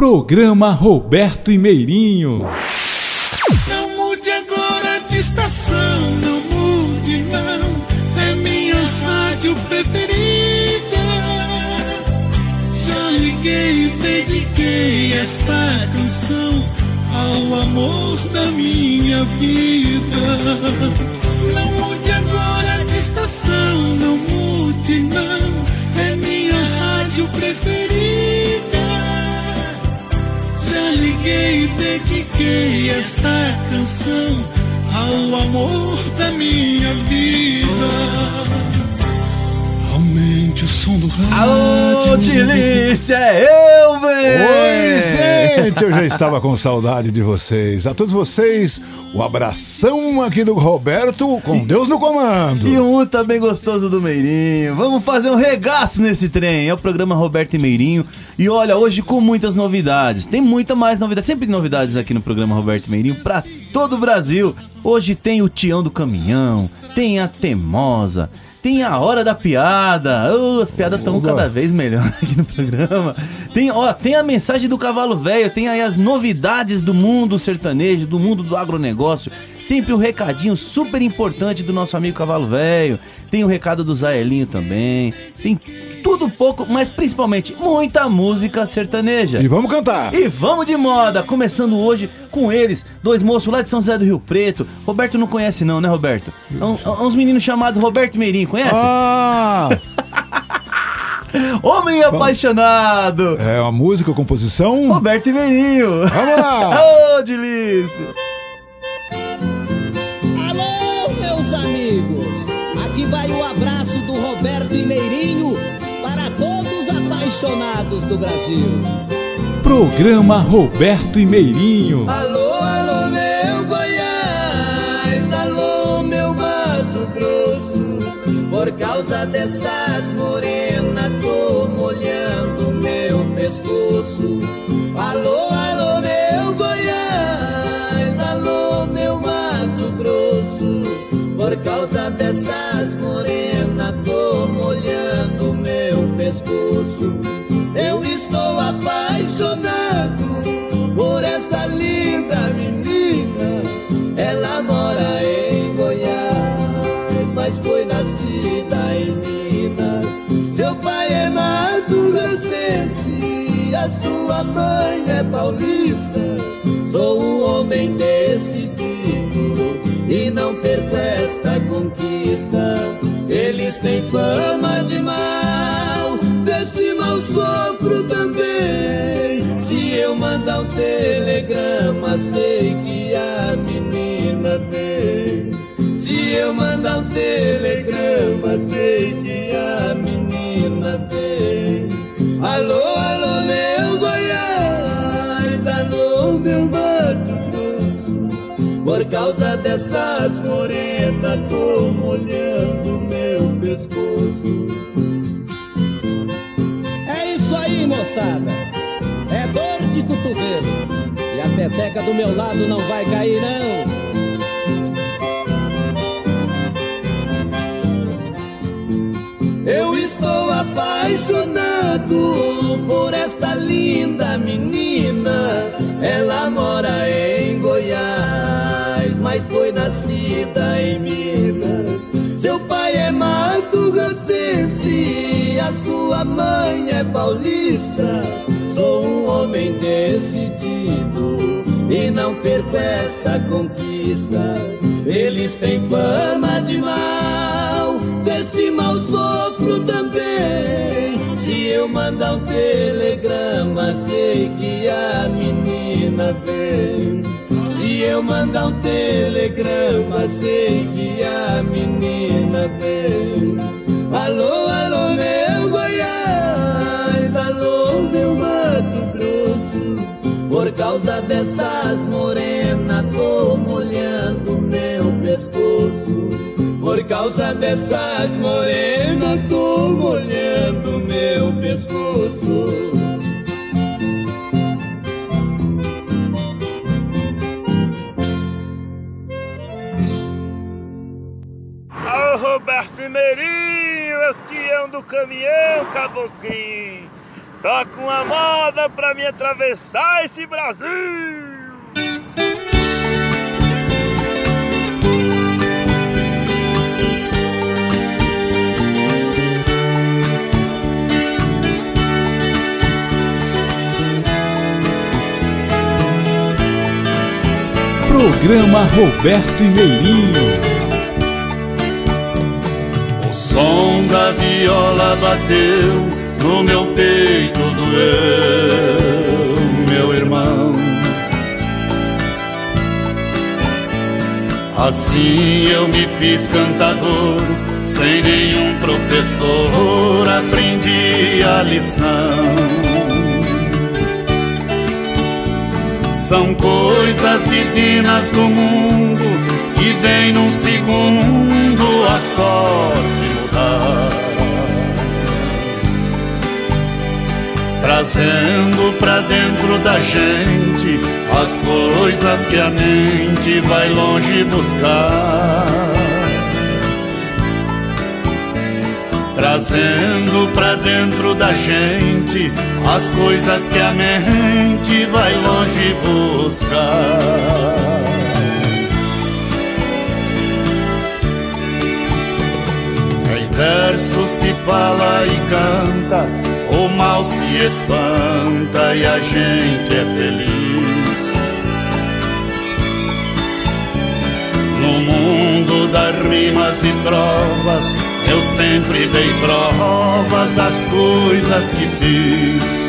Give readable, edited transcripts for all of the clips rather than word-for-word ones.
Programa Roberto e Meirinho. Não mude agora de estação, não mude não, é minha rádio preferida. Já liguei e dediquei esta canção ao amor da minha vida. Não mude agora de estação, não mude não, é minha rádio preferida. Já liguei e dediquei esta canção ao amor da minha vida. Aumente o som do rádio. Alô, delícia, é eu, velho! Oi, gente, eu já estava com saudade de vocês. A todos vocês, um abração aqui do Roberto, com Deus no comando. E um também gostoso do Meirinho. Vamos fazer um regaço nesse trem. É o programa Roberto e Meirinho. E olha, hoje com muitas novidades. Tem muita mais novidades. Sempre novidades aqui no programa Roberto e Meirinho pra todo o Brasil. Hoje tem o Tião do Caminhão, tem a Temosa, tem a Hora da Piada. As piadas estão cada vez melhor aqui no programa. Tem a mensagem do Cavalo Velho. Tem aí as novidades do mundo sertanejo, do mundo do agronegócio. Sempre um recadinho super importante do nosso amigo Cavalo Velho. Tem o recado do Zaelinho também. Tem tudo pouco, mas principalmente muita música sertaneja. E vamos cantar. E vamos de moda, começando hoje com eles, dois moços lá de São José do Rio Preto. Roberto não conhece não, né, Roberto? Uns meninos chamados Roberto e Meirinho, conhece? Ah! Homem apaixonado. É uma música, composição? Roberto e Meirinho. Vamos lá. Ô, delícia. Alô, meus amigos. Aqui vai o abraço do Roberto e Meirinho para todos os apaixonados do Brasil. Programa Roberto e Meirinho. Alô, alô, meu Goiás, alô, meu Mato Grosso. Por causa dessas morenas, tô molhando meu pescoço. Alô, alô, meu Goiás, alô, meu Mato Grosso. Por causa dessas morenas, tô molhando meu pescoço. Eu estou apaixonado por essa linda menina. Ela mora em Goiás, mas foi nascida em Minas. Seu pai é mato-grossense, a sua mãe é paulista. Sou um homem decidido e não perco esta conquista. Eles têm fama de mal, desse mal sofro também. Se eu mandar um telegrama, sei que a menina tem. Se eu mandar um telegrama, sei que a menina tem. Alô, alô, meu Goiás, alô, meu Mato Grosso. Por causa dessas morenas, tô molhando meu pescoço. É isso aí, moçada. É dor de cotovelo. E a peteca do meu lado não vai cair, não. Eu estou apaixonado por esta linda menina. Ela mora em Goiás, mas foi nascida em Minas. Seu pai é mato-grossense, a sua mãe é paulista. Sou um homem decidido e não perco esta conquista. Eles têm fama de mal, desse mal sofro também. Se eu mandar um telegrama, sei que a menina vem. Se eu mandar um telegrama, sei que a menina vem. Alô, alô, meu Goiás, alô, meu Mato Grosso. Por causa dessas morenas, tô molhando meu pescoço. Por causa dessas morenas, tô molhando meu pescoço. Roberto e Meirinho, eu Tião do Caminhão, caboclinho. Toca uma moda pra me atravessar esse Brasil. Programa Roberto e Meirinho. O som da viola bateu no meu peito, doeu, meu irmão. Assim eu me fiz cantador, sem nenhum professor aprendi a lição. São coisas divinas do mundo que vem num segundo a sorte mudar, trazendo pra dentro da gente as coisas que a mente vai longe buscar, trazendo pra dentro da gente as coisas que a mente vai longe buscar. Em verso se fala e canta, o mal se espanta e a gente é feliz. No mundo das rimas e trovas eu sempre dei provas das coisas que fiz.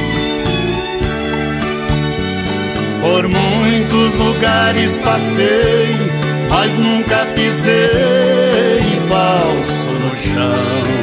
Por muitos lugares passei, mas nunca pisei falso no chão.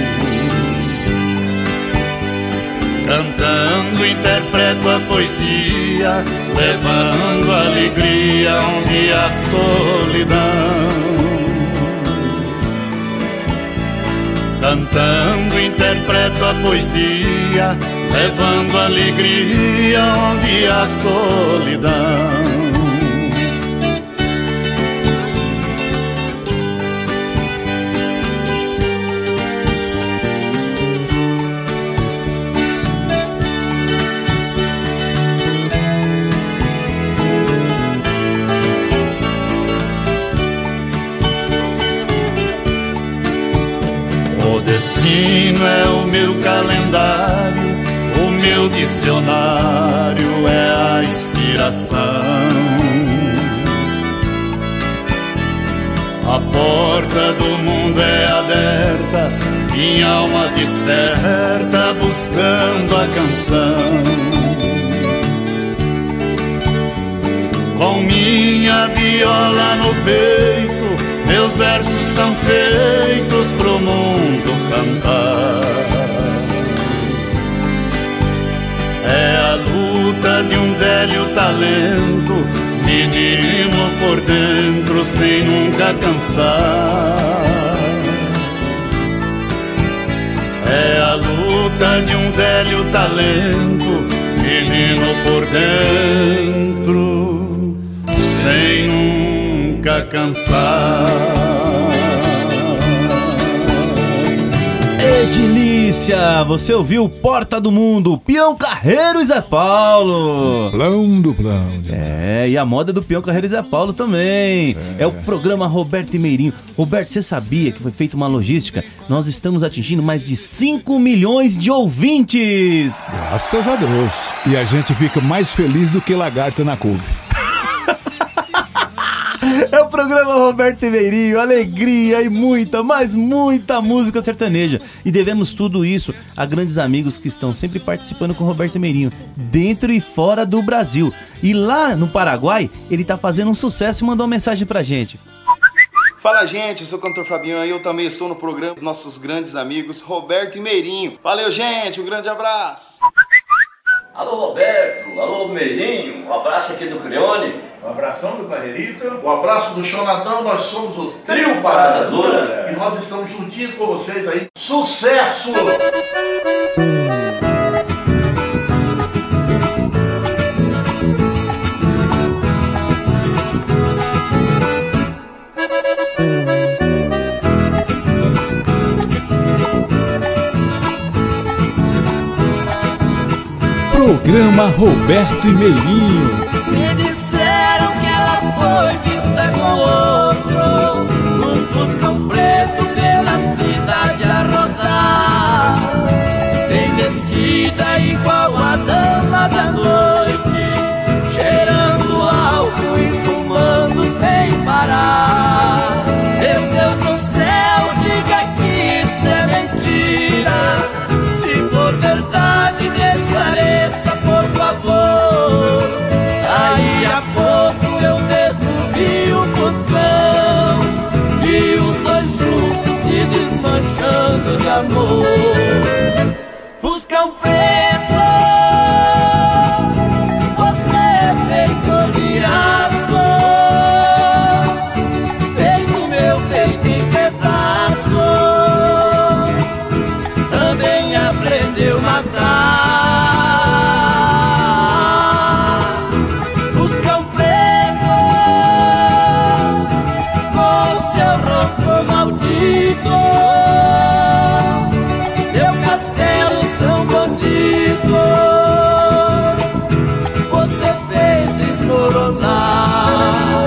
Cantando interpreto a poesia, levando alegria onde há solidão. Cantando interpreto a poesia, levando alegria onde há solidão. O destino é o meu calendário, o meu dicionário é a inspiração. A porta do mundo é aberta, minha alma desperta buscando a canção. Com minha viola no peito, meus versos são feitos pro mundo cantar. É a luta de um velho talento, menino por dentro sem nunca cansar. É a luta de um velho talento, menino por dentro sem nunca cansar. Edilícia, você ouviu Porta do Mundo, Peão Carreiro e Zé Paulo. Plão do plão. E a moda do Peão Carreiro e Zé Paulo também. É o programa Roberto e Meirinho. Roberto, você sabia que foi feita uma logística? Nós estamos atingindo mais de 5 milhões de ouvintes. Graças a Deus. E a gente fica mais feliz do que lagarta na couve. É o programa Roberto e Meirinho, alegria e muita, mas muita música sertaneja. E devemos tudo isso a grandes amigos que estão sempre participando com o Roberto e Meirinho, dentro e fora do Brasil. E lá no Paraguai, ele tá fazendo um sucesso e mandou uma mensagem pra gente. Fala, gente, eu sou o cantor Fabiano e eu também estou no programa dos nossos grandes amigos Roberto e Meirinho. Valeu, gente, um grande abraço. Alô, Roberto, alô, Meirinho, um abraço aqui do Creone. Um abração do Barreirito. Um abraço do Chonadão. Nós somos o Trio Parada Dura. E nós estamos juntinhos com vocês aí. Sucesso! Programa Roberto e Meirinho. Me disseram que ela foi vista com outro, num fuscão preto pela cidade a rodar, bem vestida igual a dama da noite, cheirando álcool e fumando sem parar. Meu Deus do céu, diga que isto é mentira. Se for verdade, me esclareça, por favor. Aí a pouco eu mesmo vi o fuscão e os dois juntos se desmanchando de amor. Fuscão preto, você é feito de aço, fez o meu peito em pedaço, também aprendeu a matar. Fuscão preto, com seu ronco maldito, meu castelo tão bonito, você fez desmoronar.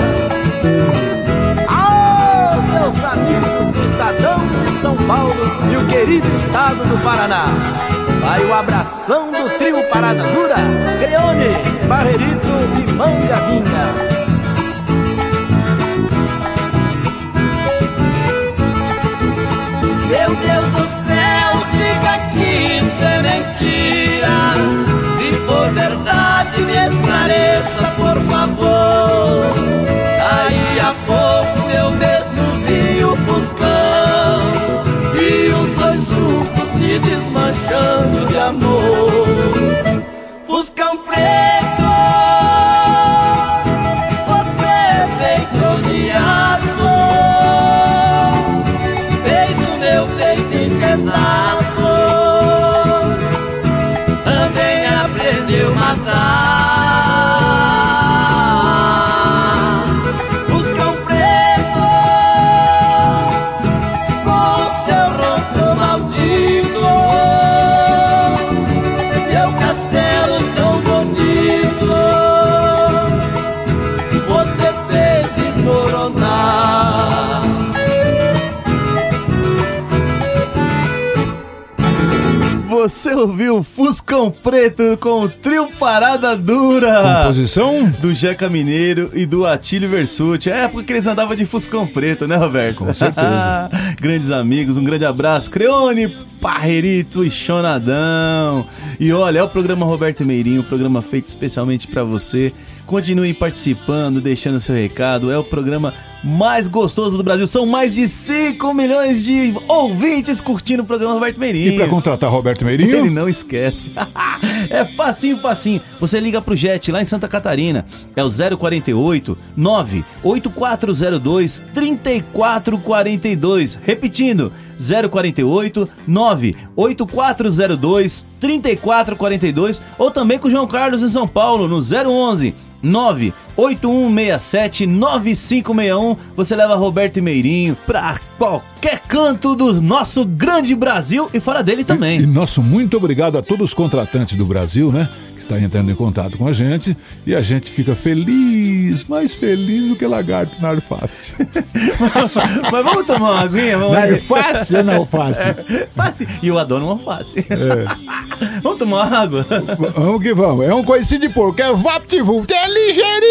Alô, meus amigos do Estadão de São Paulo e o querido estado do Paraná. Vai o abração do trio Parada Dura, Creone, Barrerito e Mangavinha. Meu Deus do céu, diga que isto é mentira. Se for verdade, me esclareça, por favor. Aí a pouco eu mesmo vi o fuscão e os dois juntos se desmanchando de amor. Fuscão preto, você é feito de aço, fez o meu peito em pedaço, também aprendeu a matar. Fuscão preto, com seu ronco maldito, meu castelo tão bonito, você fez desmoronar. Você ouviu Fuscão Preto com o trio Parada Dura. Composição? Do Jeca Mineiro e do Atílio Versucci. É a época que eles andavam de Fuscão Preto, né, Roberto? Com certeza. Grandes amigos, um grande abraço. Creone, Barrerito e Chonadão. E olha, é o programa Roberto e Meirinho, um programa feito especialmente pra você. Continue participando, deixando seu recado. É o programa mais gostoso do Brasil. São mais de 5 milhões de ouvintes curtindo o programa Roberto Meirinho. E pra contratar Roberto Meirinho? Ele não esquece. É facinho, facinho. Você liga pro Jet lá em Santa Catarina. É o 048 98402 3442. Repetindo, 048 98402 3442. Ou também com o João Carlos em São Paulo no 011 981679561. Você leva Roberto e Meirinho pra qualquer canto do nosso grande Brasil e fora dele também. E nosso muito obrigado a todos os contratantes do Brasil, né? Que está entrando em contato com a gente. E a gente fica feliz, mais feliz do que lagarto na alface. Mas vamos tomar uma aguinha? Na alface ou na alface? Alface. E eu adoro uma alface. É. Vamos tomar água? Vamos que vamos. É um coicinho de porco. É VaptVupt. É ligeiro.